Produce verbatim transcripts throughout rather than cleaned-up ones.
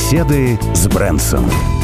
Беседы с Брэнсом.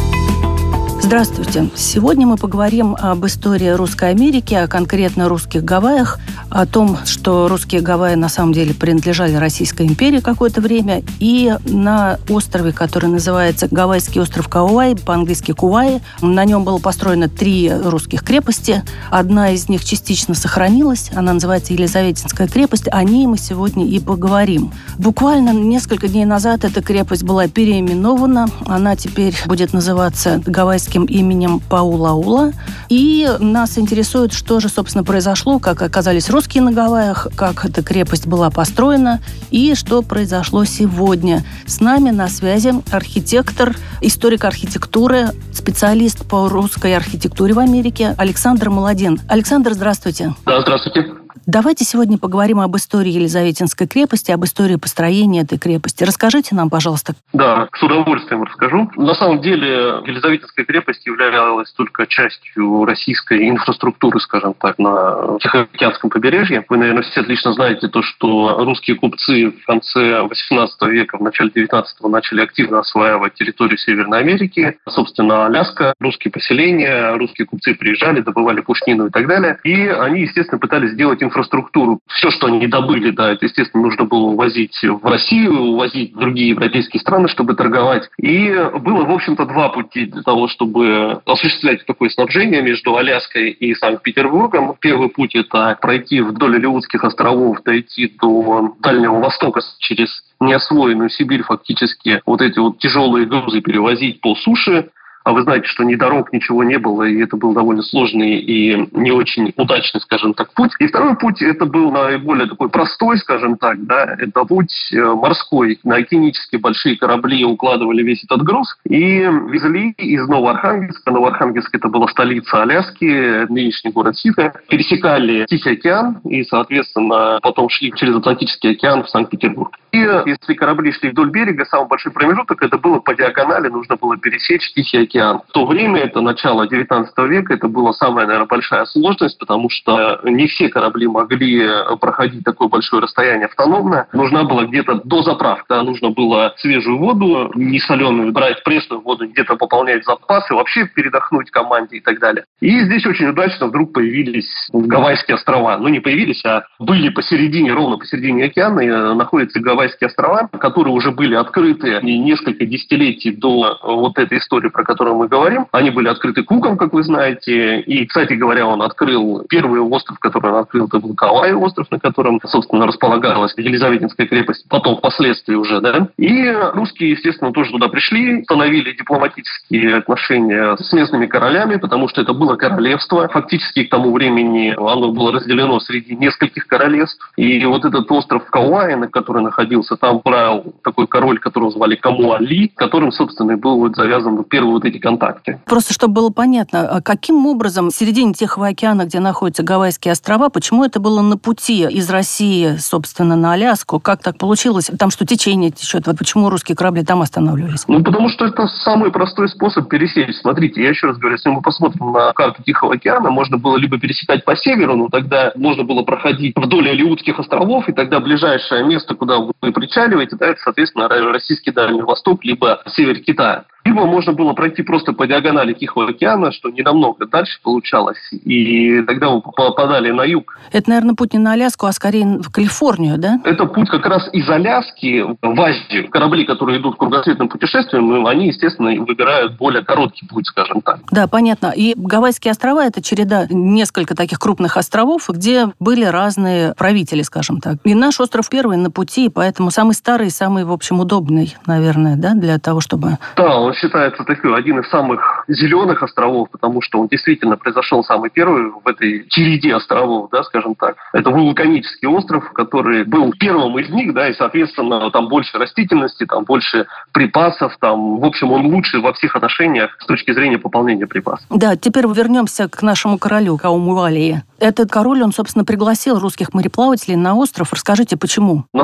Здравствуйте. Сегодня мы поговорим об истории русской Америки, а конкретно русских Гавайях, о том, что русские Гавайи на самом деле принадлежали Российской империи какое-то время, и на острове, который называется Гавайский остров Кауаи, по-английски Куваи, на нем было построено три русских крепости. Одна из них частично сохранилась, она называется Елизаветинская крепость. О ней мы сегодня и поговорим. Буквально несколько дней назад эта крепость была переименована. Она теперь будет называться Гавайским именем Паулаула. И нас интересует, что же, собственно, произошло, как оказались русские на Гавайях, как эта крепость была построена и что произошло сегодня. С нами на связи архитектор, историк архитектуры, специалист по русской архитектуре в Америке Александр Молодин. Александр, здравствуйте. Да, здравствуйте. Давайте сегодня поговорим об истории Елизаветинской крепости, об истории построения этой крепости. Расскажите нам, пожалуйста. Да, с удовольствием расскажу. На самом деле Елизаветинская крепость являлась только частью российской инфраструктуры, скажем так, на Тихоокеанском побережье. Вы, наверное, все отлично знаете то, что русские купцы в конце восемнадцатого века, в начале девятнадцатого начали активно осваивать территорию Северной Америки. Собственно, Аляска, русские поселения, русские купцы приезжали, добывали пушнину и так далее. И они, естественно, пытались сделать инфраструктуру. Все, что они добыли, да, это, естественно, нужно было увозить в Россию, увозить в другие европейские страны, чтобы торговать. И было, в общем-то, два пути для того, чтобы осуществлять такое снабжение между Аляской и Санкт-Петербургом. Первый путь – это пройти вдоль Алеутских островов, дойти до Дальнего Востока через неосвоенную Сибирь, фактически вот эти вот тяжелые грузы перевозить по суше. А вы знаете, что ни дорог, ничего не было, и это был довольно сложный и не очень удачный, скажем так, путь. И второй путь, это был наиболее такой простой, скажем так, да, это путь морской. На океанические большие корабли укладывали весь этот груз и везли из Новоархангельска. Новоархангельск — это была столица Аляски, нынешний город Сита. Пересекали Тихий океан и, соответственно, потом шли через Атлантический океан в Санкт-Петербург. И если корабли шли вдоль берега, самый большой промежуток, это было по диагонали, нужно было пересечь Тихий океан. В то время, это начало девятнадцатого века, это была самая, наверное, большая сложность, потому что не все корабли могли проходить такое большое расстояние автономно. Нужна была где-то дозаправка, нужно было свежую воду, не соленую, брать пресную воду, где-то пополнять запасы, вообще передохнуть команде и так далее. И здесь очень удачно вдруг появились Гавайские острова. Ну, не появились, а были посередине, ровно посередине океана, и находятся Гавайские острова, которые уже были открыты несколько десятилетий до вот этой истории, про которую мы говорим. Они были открыты Куком, как вы знаете. И, кстати говоря, он открыл первый остров, который он открыл, это был Кауаи остров, на котором, собственно, располагалась Елизаветинская крепость. Потом, впоследствии уже, да. И русские, естественно, тоже туда пришли, установили дипломатические отношения с местными королями, потому что это было королевство. Фактически к тому времени оно было разделено среди нескольких королевств. И вот этот остров Кауаи, на который находился, там правил такой король, которого звали Камуали, которым, собственно, и был вот завязан первый вот эти контакты. Просто чтобы было понятно, каким образом в середине Тихого океана, где находятся Гавайские острова, почему это было на пути из России, собственно, на Аляску? Как так получилось? Там что, течение течет? Вот почему русские корабли там останавливались? Ну, потому что это самый простой способ пересечь. Смотрите, я еще раз говорю, если мы посмотрим на карту Тихого океана, можно было либо пересекать по северу, но тогда можно было проходить вдоль Алеутских островов, и тогда ближайшее место, куда вы причаливаете, да, это, соответственно, российский Дальний Восток, либо север Китая. Либо можно было пройти просто по диагонали Тихого океана, что не намного дальше получалось, и тогда мы попадали на юг. Это, наверное, путь не на Аляску, а скорее в Калифорнию, да? Это путь как раз из Аляски в Азию. Корабли, которые идут кругосветным путешествием, они, естественно, выбирают более короткий путь, скажем так. Да, понятно. И Гавайские острова – это череда несколько таких крупных островов, где были разные правители, скажем так. И наш остров первый на пути, поэтому самый старый, самый, в общем, удобный, наверное, да, для того, чтобы... Да, он считается такой один из самых зеленых островов, потому что он действительно произошел самый первый в этой череде островов, да, скажем так. Это вулканический остров, который был первым из них, да, и, соответственно, там больше растительности, там больше припасов, там, в общем, он лучший во всех отношениях с точки зрения пополнения припасов. Да, теперь вернемся к нашему королю Каумуалии. Этот король, он, собственно, пригласил русских мореплавателей на остров. Расскажите, почему? На самом деле,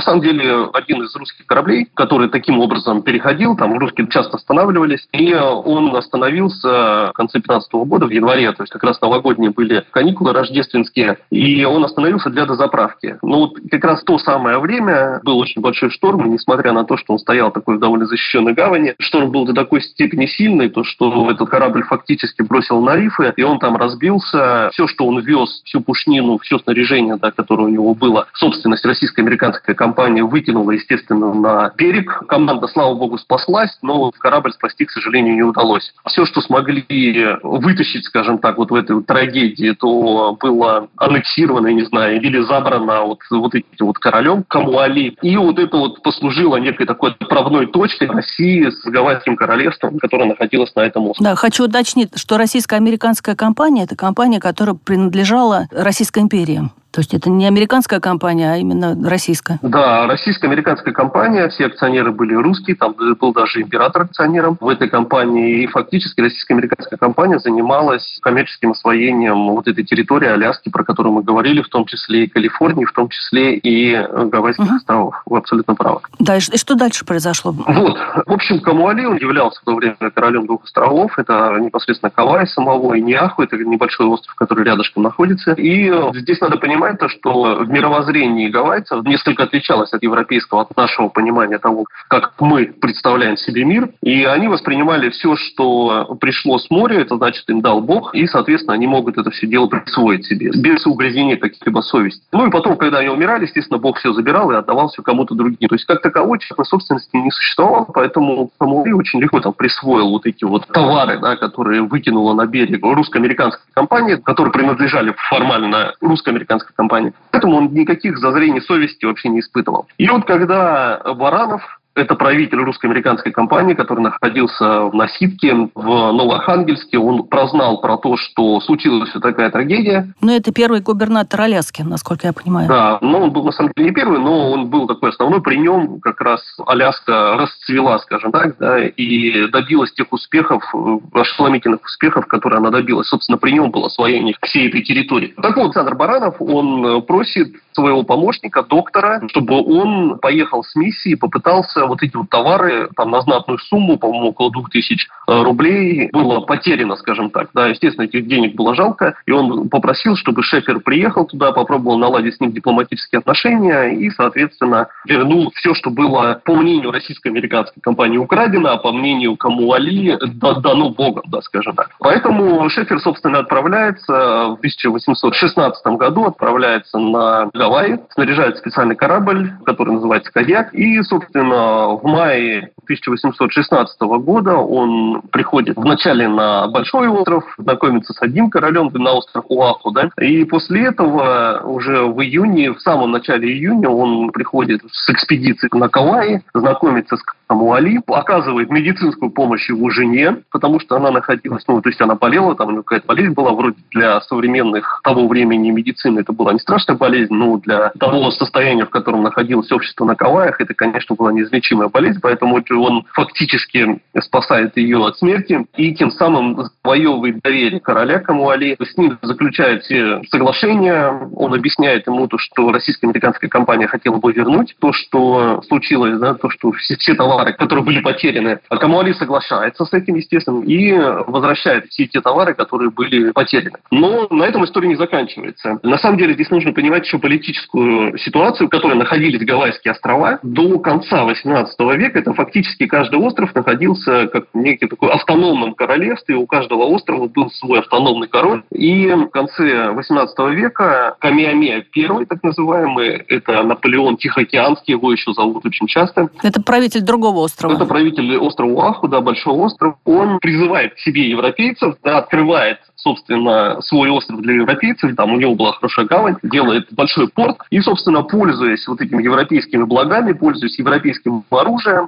один из русских кораблей, который таким образом переходил, там русские часто останавливались, и он остановился в конце пятнадцатого года, в январе, то есть как раз новогодние были каникулы рождественские, и он остановился для дозаправки. Ну вот как раз в то самое время был очень большой шторм, и несмотря на то, что он стоял такой в довольно защищенной гавани, шторм был до такой степени сильный, то что этот корабль фактически бросил на рифы, и он там разбился. Все, что он вез, всю пушнину, все снаряжение, да, которое у него было, собственность российско-американской компании, выкинула, естественно, на берег. Команда, слава богу, спаслась, но корабль спасти, к сожалению, не удалось. Все, что смогли вытащить, скажем так, вот в этой вот трагедии, то было аннексировано, я не знаю, или забрано вот, вот этим вот королем Камуали. И вот это вот послужило некой такой отправной точкой России с Гавайским королевством, которое находилось на этом острове. Да, хочу уточнить, что российско-американская компания – это компания, которая принадлежала Российской империи. То есть это не американская компания, а именно российская. Да, российско-американская компания, все акционеры были русские, там был даже император акционером в этой компании, и фактически российско-американская компания занималась коммерческим освоением вот этой территории Аляски, про которую мы говорили, в том числе и Калифорнии, в том числе и Гавайских угу. островов. Вы абсолютно правы. Да, и что дальше произошло? Вот, в общем, Камуали, он являлся в то время королем двух островов, это непосредственно Кавай самого и Ниаху, это небольшой остров, который рядышком находится, и здесь надо понимать, то, что в мировоззрении гавайцев несколько отличалось от европейского, от нашего понимания того, как мы представляем себе мир. И они воспринимали все, что пришло с моря, это значит, им дал Бог, и, соответственно, они могут это все дело присвоить себе, без угрызения каких-либо совести. Ну и потом, когда они умирали, естественно, Бог все забирал и отдавал все кому-то другим. То есть, как таковой, частной собственности не существовало, поэтому Камуали очень легко там присвоил вот эти вот товары, да, которые выкинула на берег русско-американская компания, которые принадлежали формально русско-американской компании. Поэтому он никаких зазрений совести вообще не испытывал. И вот когда Баранов, это правитель русско-американской компании, который находился в Наситке, в Новоархангельске. Он прознал про то, что случилась вот такая трагедия. Ну, это первый губернатор Аляски, насколько я понимаю. Да, но он был, на самом деле, не первый, но он был такой основной. При нем как раз Аляска расцвела, скажем так, да, и добилась тех успехов, ошеломительных успехов, которые она добилась. Собственно, при нем было освоение всей этой территории. Так вот, Александр Баранов, он просит своего помощника, доктора, чтобы он поехал с миссией, попытался вот эти вот товары там на знатную сумму, по-моему, около двух тысяч рублей, было потеряно, скажем так. Да, естественно, этих денег было жалко, и он попросил, чтобы Шефер приехал туда, попробовал наладить с ним дипломатические отношения и, соответственно, вернул все, что было, по мнению российско-американской компании, украдено, а по мнению Камуали дано Богом, да, скажем так. Поэтому Шефер, собственно, отправляется в тысяча восемьсот шестнадцатом году, отправляется на Гавайи, снаряжает специальный корабль, который называется «Кадьяк», и, собственно, в мае тысяча восемьсот шестнадцатого года он приходит вначале на Большой остров, знакомится с одним королем, на остров Оаху, да, и после этого уже в июне, в самом начале июня он приходит с экспедицией на Кауаи, знакомится с Камуали, оказывает медицинскую помощь его жене, потому что она находилась, ну, то есть она болела, там у нее какая-то болезнь была, вроде для современных того времени медицины это была не страшная болезнь, но для того состояния, в котором находилось общество на Кавайях, это, конечно, была неизлечимая болезнь, поэтому он фактически спасает ее от смерти и тем самым завоевывает доверие короля Камуали, с ним заключает все соглашения, он объясняет ему то, что российско-американская компания хотела бы вернуть то, что случилось, да, то, что все, все товары, которые были потеряны. А Камуали соглашается с этим, естественно, и возвращает все те товары, которые были потеряны. Но на этом история не заканчивается. На самом деле здесь нужно понимать еще политическую ситуацию, в которой находились Гавайские острова. До конца восемнадцатого века это фактически каждый остров находился как некий такой автономном королевстве. У каждого острова был свой автономный король. И в конце восемнадцатого века Камиамеа I, так называемый, это Наполеон Тихоокеанский, его еще зовут очень часто. Это правитель другого острова. Это правитель острова Оаху, да, большой остров. Он призывает к себе европейцев, да, открывает, собственно, свой остров для европейцев. Там у него была хорошая гавань, делает большой порт. И, собственно, пользуясь вот этими европейскими благами, пользуясь европейским оружием, пользуясь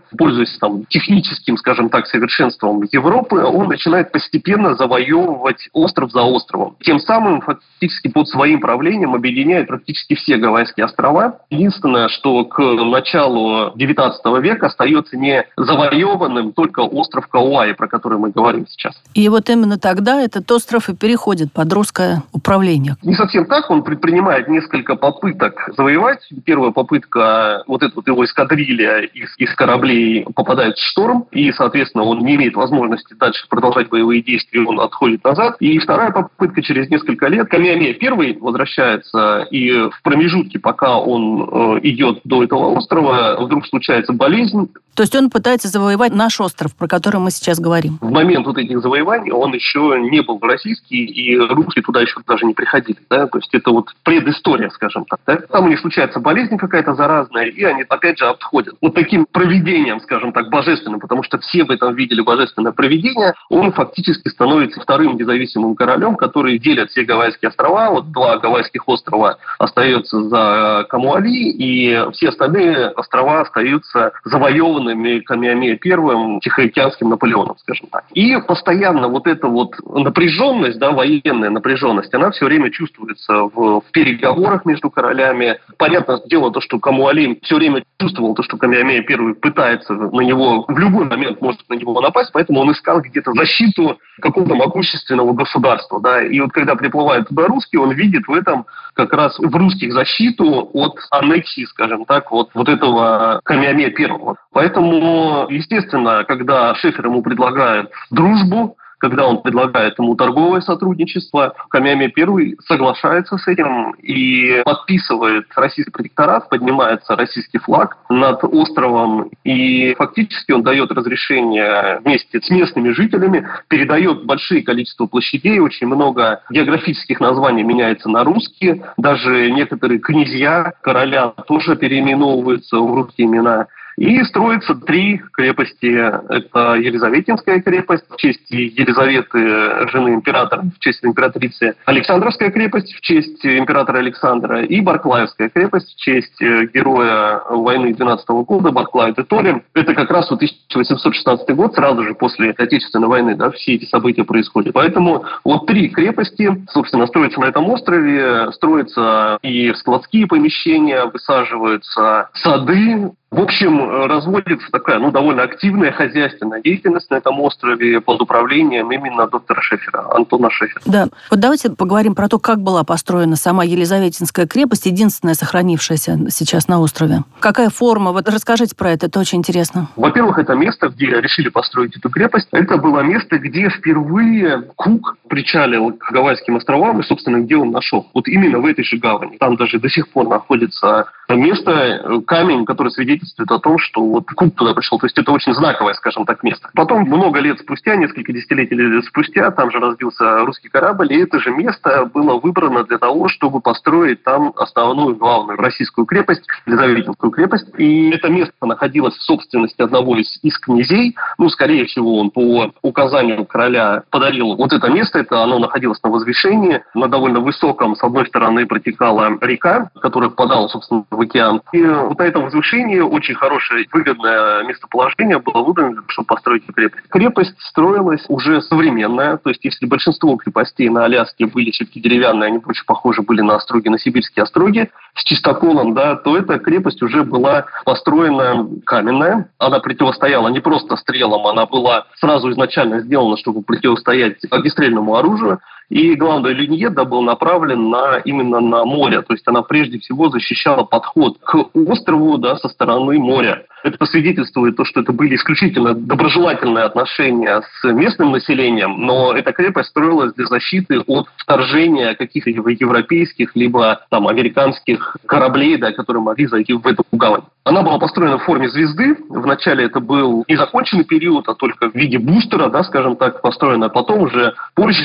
пользуясь там техническим, скажем так, совершенством Европы, он начинает постепенно завоевывать остров за островом. Тем самым фактически под своим правлением объединяет практически все Гавайские острова. Единственное, что к началу девятнадцатого века остается не завоеванным только остров Кауаи, про который мы говорим сейчас. И вот именно тогда этот остров и переходит под русское управление. Не совсем так. Он предпринимает несколько попыток завоевать. Первая попытка, вот эта вот его эскадрилья из, из кораблей попадает в шторм, и, соответственно, он не имеет возможности дальше продолжать боевые действия, он отходит назад. И вторая попытка через несколько лет. Камиамея I возвращается, и в промежутке, пока он э, идет до этого острова, вдруг случается болезнь. То есть он пытается завоевать наш остров, про который мы сейчас говорим. В момент вот этих завоеваний он еще не был российский, и русские туда еще даже не приходили. Да? То есть это вот предыстория, скажем так. Да? Там у них случается болезнь какая-то заразная, и они опять же отходят. Вот таким провидением, скажем так, божественным, потому что все в этом видели божественное провидение, он фактически становится вторым независимым королем, который делит все Гавайские острова. Вот два Гавайских острова остаются за Камуали, и все остальные острова остаются завоеваны Камиамеей I, Тихоокеанским Наполеоном, скажем так. И постоянно вот эта вот напряженность, да, военная напряженность, она все время чувствуется в, в переговорах между королями. Понятное дело, то, что Камуали все время чувствовал, то, что Камиамея I пытается на него, в любой момент может на него напасть, поэтому он искал где-то защиту какого-то могущественного государства. Да. И вот когда приплывает туда русский, он видит в этом как раз в русских защиту от аннексии, скажем так, вот, вот этого Камиамея I. Поэтому, естественно, когда Шефер ему предлагает дружбу, когда он предлагает ему торговое сотрудничество, Камиамея I соглашается с этим и подписывает российский протекторат, поднимается российский флаг над островом, и фактически он дает разрешение вместе с местными жителями, передает большое количество площадей, очень много географических названий меняется на русские, даже некоторые князья короля тоже переименовываются в русские имена. И строятся три крепости. Это Елизаветинская крепость в честь Елизаветы, жены императора, в честь императрицы, Александровская крепость в честь императора Александра и Барклаевская крепость в честь героя войны двенадцатого года Барклая де Толли. Это как раз вот тысяча восемьсот шестнадцатый год, сразу же после Отечественной войны, да, все эти события происходят. Поэтому вот три крепости, собственно, строятся на этом острове, строятся и складские помещения, высаживаются сады. В общем, разводится такая, ну, довольно активная хозяйственная деятельность на этом острове под управлением именно доктора Шефера, Антона Шефера. Да. Вот давайте поговорим про то, как была построена сама Елизаветинская крепость, единственная сохранившаяся сейчас на острове. Какая форма? Вот расскажите про это, это очень интересно. Во-первых, это место, где решили построить эту крепость. Это было место, где впервые Кук причалил к Гавайским островам, и, собственно, где он нашел. Вот именно в этой же гавани. Там даже до сих пор находится место, камень, который свидетельствует о том, что вот Кук туда пришел. То есть это очень знаковое, скажем так, место. Потом, много лет спустя, несколько десятилетий спустя, там же разбился русский корабль, и это же место было выбрано для того, чтобы построить там основную, главную российскую крепость, Елизаветинскую крепость. И это место находилось в собственности одного из, из князей. Ну, скорее всего, он по указанию короля подарил вот это место. Это оно находилось на возвышении, на довольно высоком. С одной стороны протекала река, которая впадала, собственно, в океан. И вот на этом возвышении очень хорошее, выгодное местоположение было выбрано, чтобы построить крепость. Крепость строилась уже современная, то есть если большинство крепостей на Аляске были все-таки деревянные, они очень похожи были на остроги, на сибирские остроги, с чистоколом, да, то эта крепость уже была построена каменная. Она противостояла не просто стрелам, она была сразу изначально сделана, чтобы противостоять огнестрельному оружию. И главный линьет, да, был направлен на, именно на море. То есть она прежде всего защищала подход к острову, да, со стороны моря. Это свидетельствует то, что это были исключительно доброжелательные отношения с местным населением, но эта крепость строилась для защиты от вторжения каких-либо европейских либо там американских кораблей, да, которые могли зайти в эту гавань. Она была построена в форме звезды. Вначале это был незаконченный период, а только в виде бустера, да, скажем так, построена. Потом уже позже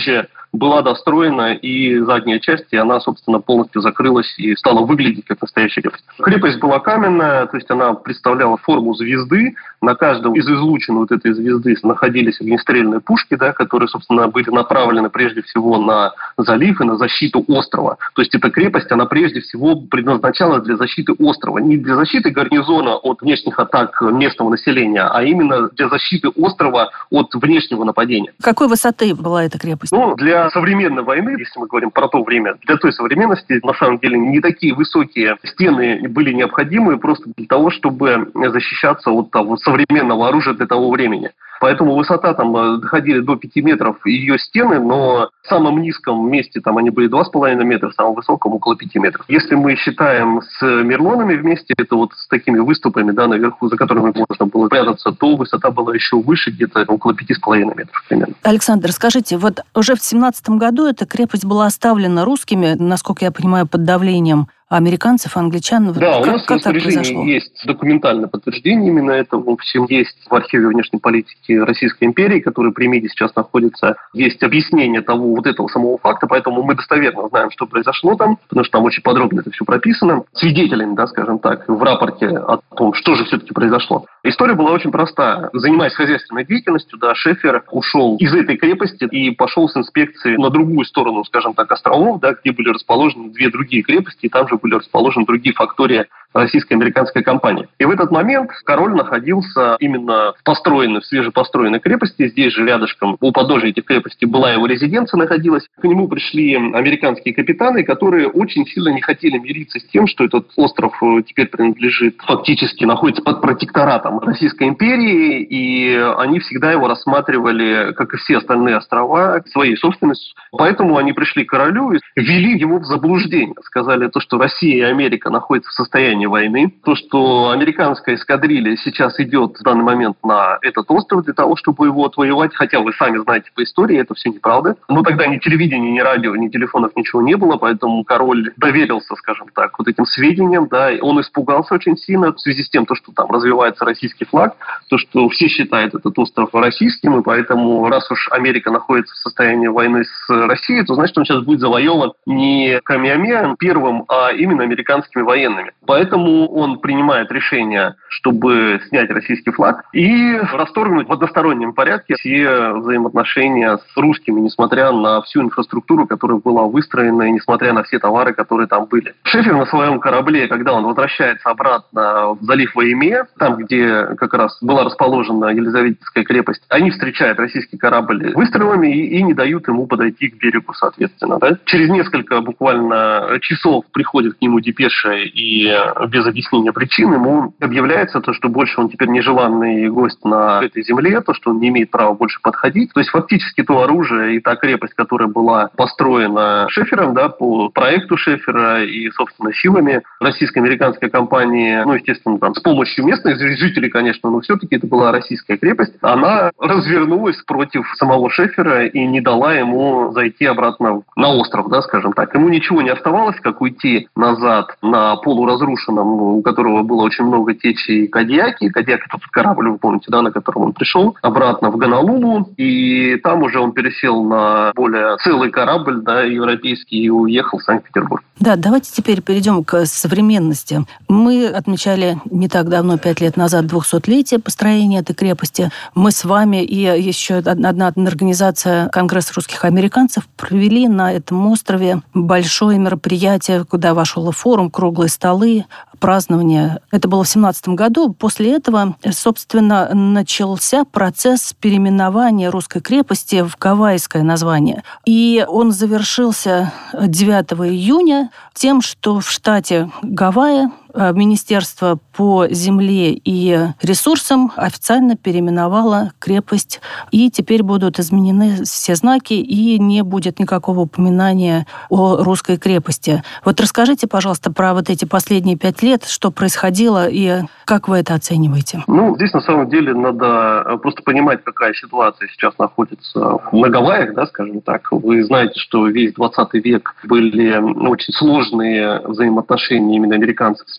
была достроена и задняя часть, и она, собственно, полностью закрылась и стала выглядеть как настоящая крепость. Крепость была каменная, то есть она представляла форму звезды. На каждом из излучин вот этой звезды находились огнестрельные пушки, да, которые, собственно, были направлены прежде всего на залив и на защиту острова. То есть эта крепость, она прежде всего предназначалась для защиты острова. Не для защиты гарнизона от внешних атак местного населения, а именно для защиты острова от внешнего нападения. Какой высоты была эта крепость? Ну, для современной войны, если мы говорим про то время, для той современности, на самом деле, не такие высокие стены были необходимы просто для того, чтобы защищаться от того современного оружия для того времени. Поэтому высота там доходили до пяти метров ее стены, но в самом низком месте там они были два с половиной метра, в самом высоком около пяти метров. Если мы считаем с мерлонами вместе, это вот с такими выступами, да, наверху, за которыми можно было прятаться, то высота была еще выше, где-то около пяти с половиной метров примерно. Александр, скажите, вот уже в семнадцатом году эта крепость была оставлена русскими, насколько я понимаю, под давлением американцев, англичан. Да, как, у нас в распоряжении есть документальное подтверждение именно этого. Всем есть в архиве внешней политики Российской империи, который при МИДе сейчас находится. Есть объяснение того вот этого самого факта, поэтому мы достоверно знаем, что произошло там, потому что там очень подробно это все прописано. Свидетелями, да, скажем так, в рапорте о том, что же все-таки произошло. История была очень простая. Занимаясь хозяйственной деятельностью, да, Шефер ушел из этой крепости и пошел с инспекцией на другую сторону, скажем так, островов, да, где были расположены две другие крепости, и там же были расположены другие фактории российско-американской компании. И в этот момент король находился именно в построенной, в свежепостроенной крепости. Здесь же рядышком, у подножия этих крепостей была его резиденция находилась. К нему пришли американские капитаны, которые очень сильно не хотели мириться с тем, что этот остров теперь принадлежит, фактически находится под протекторатом Российской империи, и они всегда его рассматривали, как и все остальные острова, своей собственностью. Поэтому они пришли к королю и ввели его в заблуждение. Сказали то, что Россия и Америка находятся в состоянии войны, то, что американская эскадрилья сейчас идет в данный момент на этот остров для того, чтобы его отвоевать, хотя вы сами знаете по истории, это все неправда. Но тогда ни телевидения, ни радио, ни телефонов, ничего не было, поэтому король доверился, скажем так, вот этим сведениям, да, и он испугался очень сильно в связи с тем, то, что там развивается российский флаг, то, что все считают этот остров российским, и поэтому, раз уж Америка находится в состоянии войны с Россией, то значит, он сейчас будет завоеван не Камиаме первым, а именно американскими военными. Поэтому он принимает решение, чтобы снять российский флаг и расторгнуть в одностороннем порядке все взаимоотношения с русскими, несмотря на всю инфраструктуру, которая была выстроена, и несмотря на все товары, которые там были. Шефер на своем корабле, когда он возвращается обратно в залив Ваиме, там, где как раз была расположена Елизаветинская крепость, они встречают российский корабль выстрелами и, и не дают ему подойти к берегу, соответственно. Да? Через несколько буквально часов приходит к нему депеша, и без объяснения причин ему объявляется то, что больше он теперь нежеланный гость на этой земле, то, что он не имеет права больше подходить. То есть фактически то оружие и та крепость, которая была построена Шефером, да, по проекту Шефера и, собственно, силами российско-американской компании, ну, естественно, там, с помощью местных жителей, конечно, но все-таки это была российская крепость, она развернулась против самого Шефера и не дала ему зайти обратно на остров, да, скажем так. Ему ничего не оставалось, как уйти назад на полуразрушенном, у которого было очень много течей, Кадьяки. Кадьяк — это тот корабль, вы помните, да, на котором он пришел, обратно в Гонолулу, и там уже он пересел на более целый корабль, да, европейский, и уехал в Санкт-Петербург. Да, давайте теперь перейдем к современности. Мы отмечали не так давно, пять лет назад, двухсотлетие построения этой крепости. Мы с вами и еще одна организация «Конгресс русских американцев» провели на этом острове большое мероприятие, куда вошел форум, круглые столы, празднование. Это было в семнадцатом году. После этого, собственно, начался процесс переименования русской крепости в гавайское название. И он завершился девятого июня тем, что в штате Гавайи Министерство по земле и ресурсам официально переименовало крепость, и теперь будут изменены все знаки, и не будет никакого упоминания о русской крепости. Вот расскажите, пожалуйста, про вот эти последние пять лет, что происходило, и как вы это оцениваете? Ну, здесь на самом деле надо просто понимать, какая ситуация сейчас находится на Гавайях, да, скажем так. Вы знаете, что весь двадцатый век были очень сложные взаимоотношения именно американцев с местными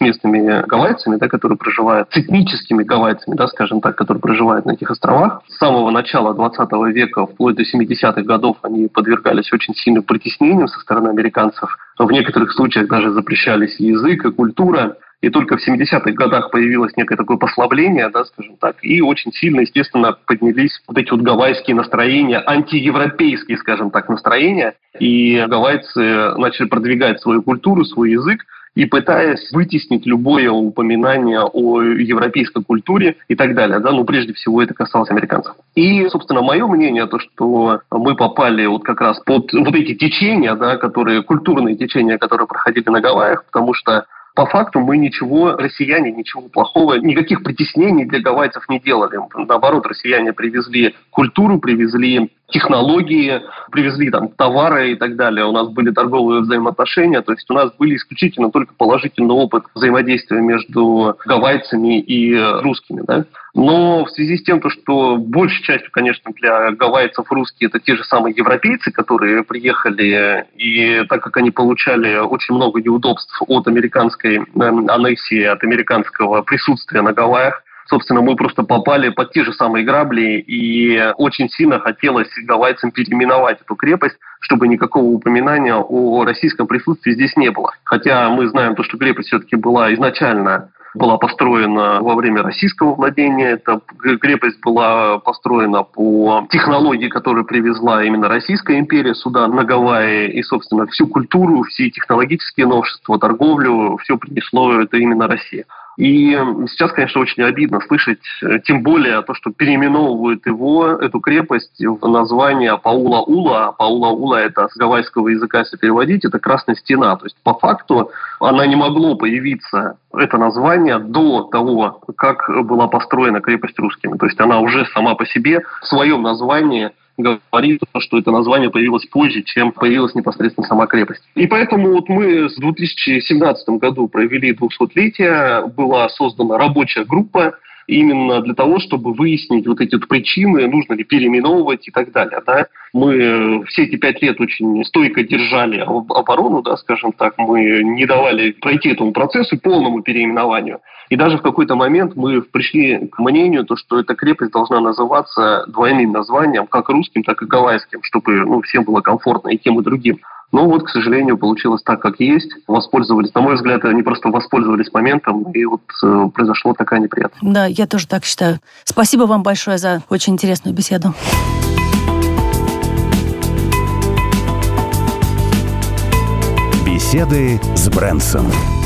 местными гавайцами, да, которые проживают, с этническими гавайцами, да, скажем так, которые проживают на этих островах. С самого начала двадцатого века, вплоть до семидесятых годов, они подвергались очень сильным притеснениям со стороны американцев. В некоторых случаях даже запрещались язык и культура. И только в семидесятых годах появилось некое такое послабление, да, скажем так, и очень сильно, естественно, поднялись вот эти вот гавайские настроения, антиевропейские, скажем так, настроения. И гавайцы начали продвигать свою культуру, свой язык, и пытаясь вытеснить любое упоминание о европейской культуре и так далее. Да? Ну, прежде всего, это касалось американцев. И, собственно, мое мнение, то, что мы попали вот как раз под вот эти течения, да, которые, культурные течения, которые проходили на Гавайях, потому что по факту мы ничего, россияне, ничего плохого, никаких притеснений для гавайцев не делали. Наоборот, россияне привезли культуру, привезли технологии, привезли там товары и так далее. У нас были торговые взаимоотношения, то есть у нас были исключительно только положительный опыт взаимодействия между гавайцами и русскими, да. Но в связи с тем, что большей частью, конечно, для гавайцев русские это те же самые европейцы, которые приехали, и так как они получали очень много неудобств от американской аннексии, от американского присутствия на Гавайях, собственно, мы просто попали под те же самые грабли, и очень сильно хотелось гавайцам переименовать эту крепость, чтобы никакого упоминания о российском присутствии здесь не было. Хотя мы знаем, то, что крепость все-таки была изначально была построена во время российского владения. Эта крепость была построена по технологии, которую привезла именно Российская империя сюда, на Гавайи. И, собственно, всю культуру, все технологические новшества, торговлю, все принесло это именно Россия. И сейчас, конечно, очень обидно слышать, тем более то, что переименовывают его, эту крепость, в название Паула-Ула. Паула-Ула – это с гавайского языка, если переводить, это «Красная стена». То есть, по факту, она не могло появиться, это название, до того, как была построена крепость русскими. То есть, она уже сама по себе в своем названии говорит, что это название появилось позже, чем появилась непосредственно сама крепость. И поэтому вот мы в две тысячи семнадцатом году провели двухсотлетие, была создана рабочая группа именно для того, чтобы выяснить вот эти вот причины, нужно ли переименовывать и так далее. Да? Мы все эти пять лет очень стойко держали оборону, да, скажем так, мы не давали пройти этому процессу, полному переименованию. И даже в какой-то момент мы пришли к мнению, то, что эта крепость должна называться двойным названием, как русским, так и гавайским, чтобы ну, всем было комфортно и тем, и другим. Но вот, к сожалению, получилось так, как есть. Воспользовались, на мой взгляд, они просто воспользовались моментом, и вот э, произошла такая неприятность. Да, я тоже так считаю. Спасибо вам большое за очень интересную беседу. Беседы с Брэнсом.